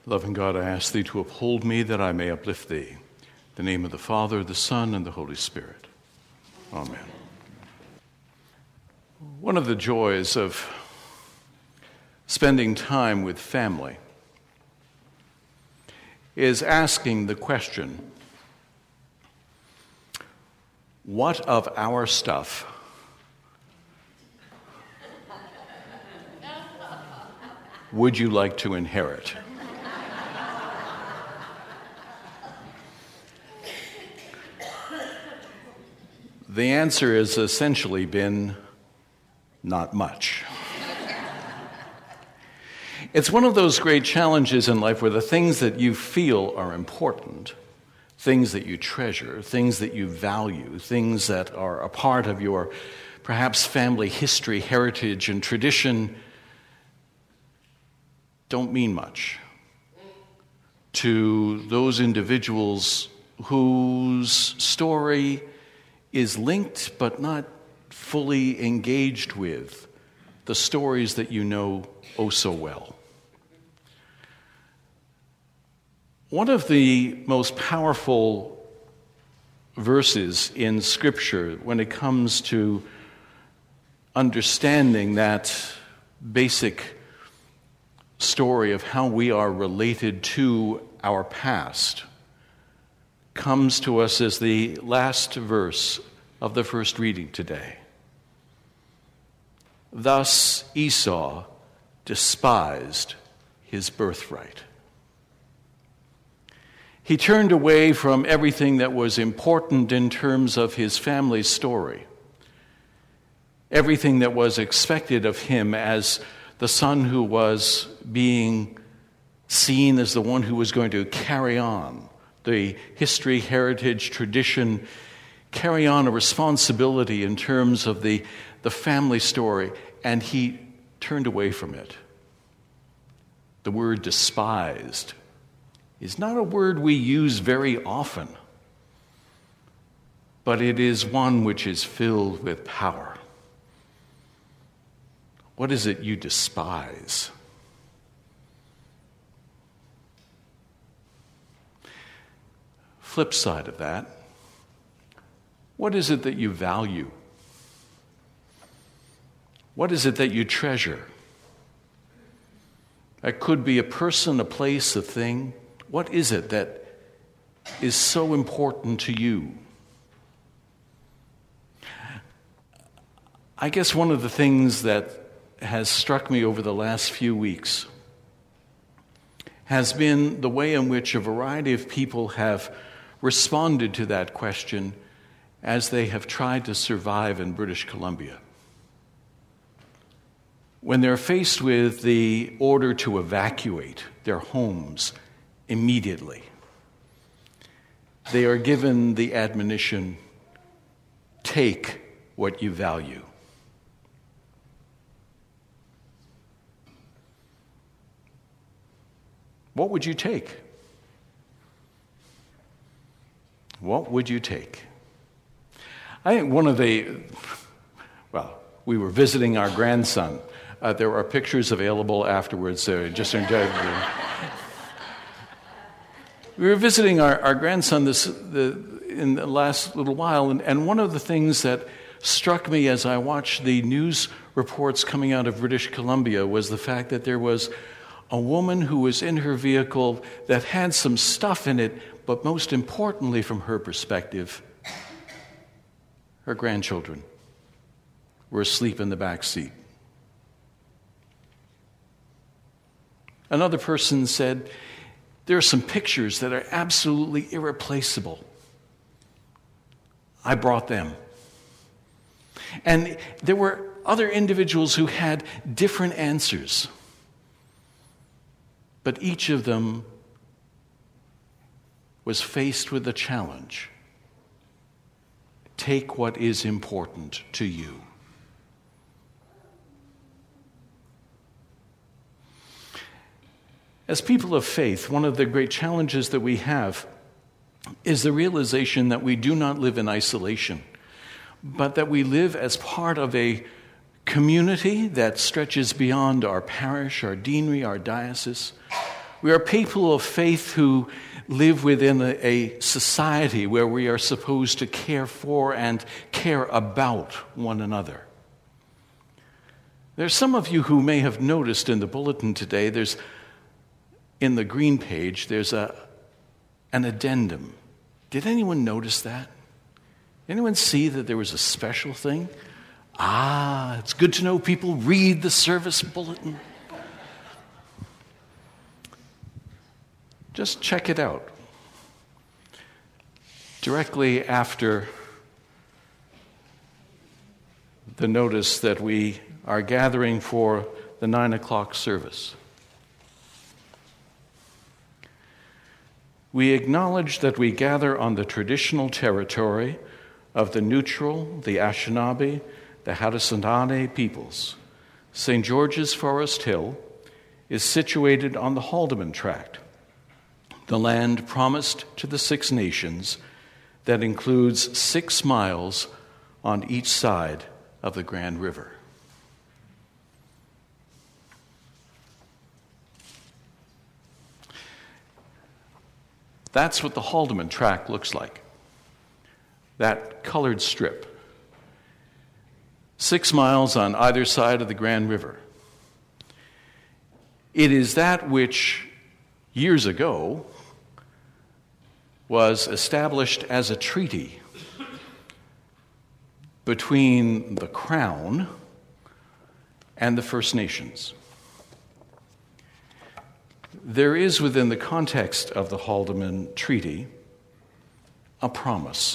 Loving God, I ask thee to uphold me that I may uplift thee. In the name of the Father, the Son, and the Holy Spirit. Amen. One of the joys of spending time with family is asking the question, what of our stuff would you like to inherit? The answer has essentially been not much. It's one of those great challenges in life where the things that you feel are important, things that you treasure, things that you value, things that are a part of your perhaps family history, heritage, and tradition don't mean much to those individuals whose story is linked but not fully engaged with the stories that you know oh so well. One of the most powerful verses in Scripture when it comes to understanding that basic story of how we are related to our past comes to us as the last verse of the first reading today. Thus Esau despised his birthright. He turned away from everything that was important in terms of his family's story, everything that was expected of him as the son who was being seen as the one who was going to carry on the history, heritage, tradition, carry on a responsibility in terms of the family story, and he turned away from it. The word despised is not a word we use very often, but it is one which is filled with power. What is it you despise? Flip side of that, what is it that you value? What is it that you treasure? That could be a person, a place, a thing. What is it that is so important to you? I guess one of the things that has struck me over the last few weeks has been the way in which a variety of people have responded to that question as they have tried to survive in British Columbia. When they're faced with the order to evacuate their homes immediately, they are given the admonition, take what you value. What would you take? What would you take? I think we were visiting our grandson. There are pictures available afterwards. We were visiting our grandson in the last little while, and one of the things that struck me as I watched the news reports coming out of British Columbia was the fact that there was a woman who was in her vehicle that had some stuff in it, but most importantly from her perspective, her grandchildren were asleep in the back seat. Another person said, there are some pictures that are absolutely irreplaceable. I brought them. And there were other individuals who had different answers. But each of them was faced with a challenge. Take what is important to you. As people of faith, one of the great challenges that we have is the realization that we do not live in isolation, but that we live as part of a community that stretches beyond our parish, our deanery, our diocese. We are people of faith who live within a society where we are supposed to care for and care about one another. There's some of you who may have noticed in the bulletin today, in the green page, there's an addendum. Did anyone notice that? Anyone see that there was a special thing? It's good to know people read the service bulletin. Just check it out. Directly after the notice that we are gathering for the 9 o'clock service, we acknowledge that we gather on the traditional territory of the Neutral, the Anishinaabe, the Haudenosaunee peoples. St. George's Forest Hill is situated on the Haldeman Tract, the land promised to the Six Nations that includes 6 miles on each side of the Grand River. That's what the Haldeman Tract looks like, that colored strip. 6 miles on either side of the Grand River. It is that which years ago was established as a treaty between the Crown and the First Nations. There is within the context of the Haldeman Treaty a promise.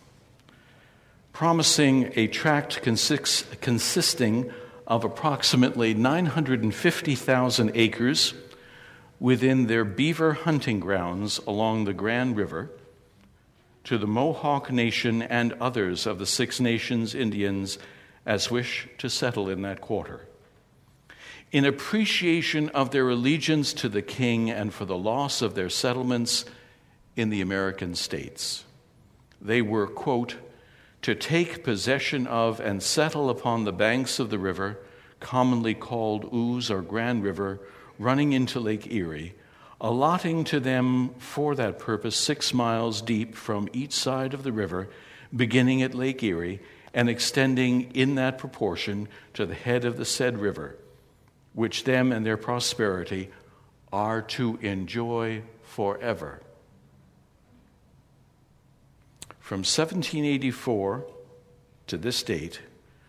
Promising a tract consisting of approximately 950,000 acres within their beaver hunting grounds along the Grand River to the Mohawk Nation and others of the Six Nations Indians as wish to settle in that quarter. In appreciation of their allegiance to the King and for the loss of their settlements in the American states, they were, quote, to take possession of and settle upon the banks of the river, commonly called Ouse or Grand River, running into Lake Erie, allotting to them for that purpose 6 miles deep from each side of the river, beginning at Lake Erie and extending in that proportion to the head of the said river, which them and their prosperity are to enjoy forever. From 1784 to this date,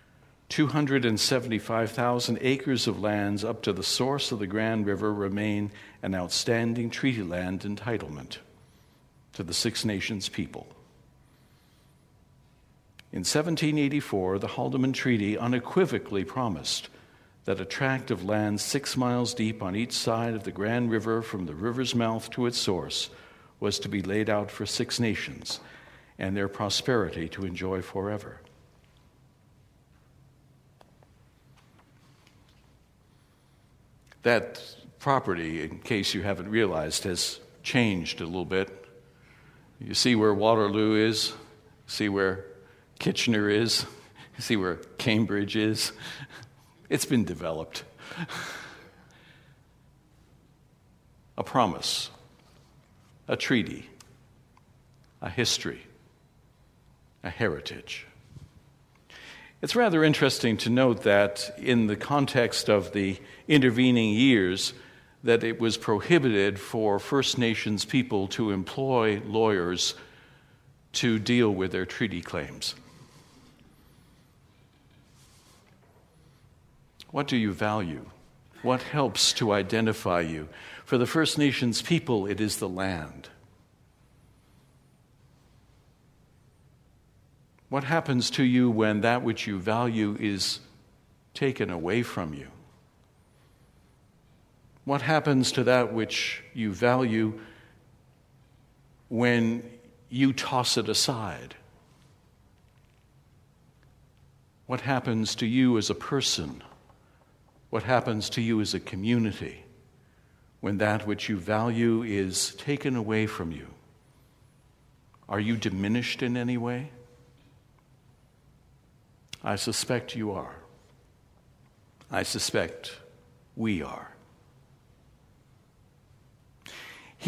275,000 acres of lands up to the source of the Grand River remain an outstanding treaty land entitlement to the Six Nations people. In 1784, the Haldeman Treaty unequivocally promised that a tract of land 6 miles deep on each side of the Grand River from the river's mouth to its source was to be laid out for Six Nations and their prosperity to enjoy forever. That property, in case you haven't realized, has changed a little bit. You see where Waterloo is, see where Kitchener is, see where Cambridge is. It's been developed. A promise, a treaty, a history, a heritage. It's rather interesting to note that in the context of the intervening years, that it was prohibited for First Nations people to employ lawyers to deal with their treaty claims. What do you value? What helps to identify you? For the First Nations people, it is the land. What happens to you when that which you value is taken away from you? What happens to that which you value when you toss it aside? What happens to you as a person? What happens to you as a community when that which you value is taken away from you? Are you diminished in any way? I suspect you are. I suspect we are.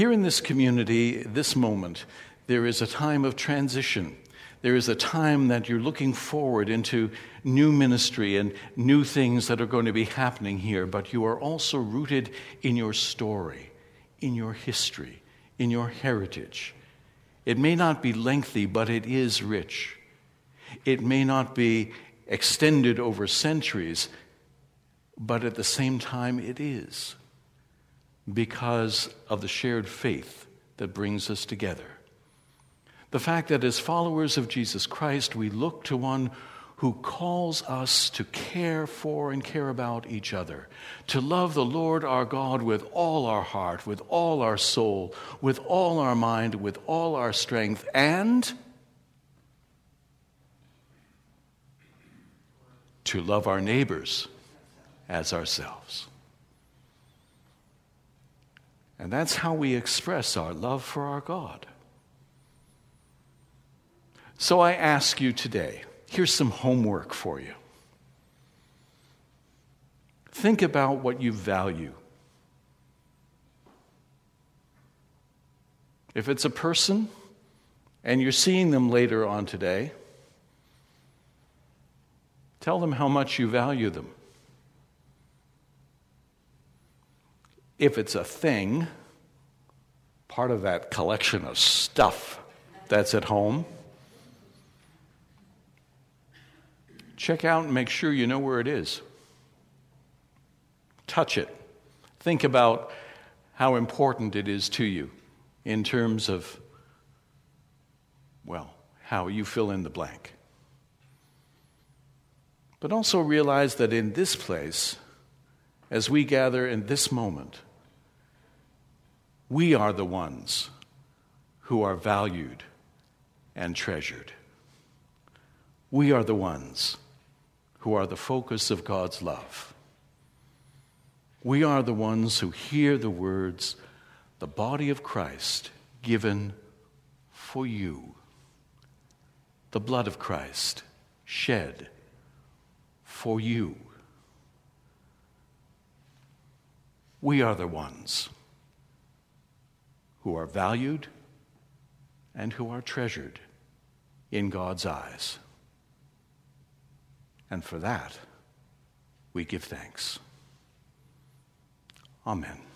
Here in this community, this moment, there is a time of transition. There is a time that you're looking forward into new ministry and new things that are going to be happening here, but you are also rooted in your story, in your history, in your heritage. It may not be lengthy, but it is rich. It may not be extended over centuries, but at the same time it is, because of the shared faith that brings us together. The fact that as followers of Jesus Christ, we look to one who calls us to care for and care about each other, to love the Lord our God with all our heart, with all our soul, with all our mind, with all our strength, and to love our neighbors as ourselves. And that's how we express our love for our God. So I ask you today, here's some homework for you. Think about what you value. If it's a person and you're seeing them later on today, tell them how much you value them. If it's a thing, part of that collection of stuff that's at home, check out and make sure you know where it is. Touch it. Think about how important it is to you in terms of, well, how you fill in the blank. But also realize that in this place, as we gather in this moment, we are the ones who are valued and treasured. We are the ones who are the focus of God's love. We are the ones who hear the words, the body of Christ given for you, the blood of Christ shed for you. We are the ones who are valued and who are treasured in God's eyes. And for that, we give thanks. Amen.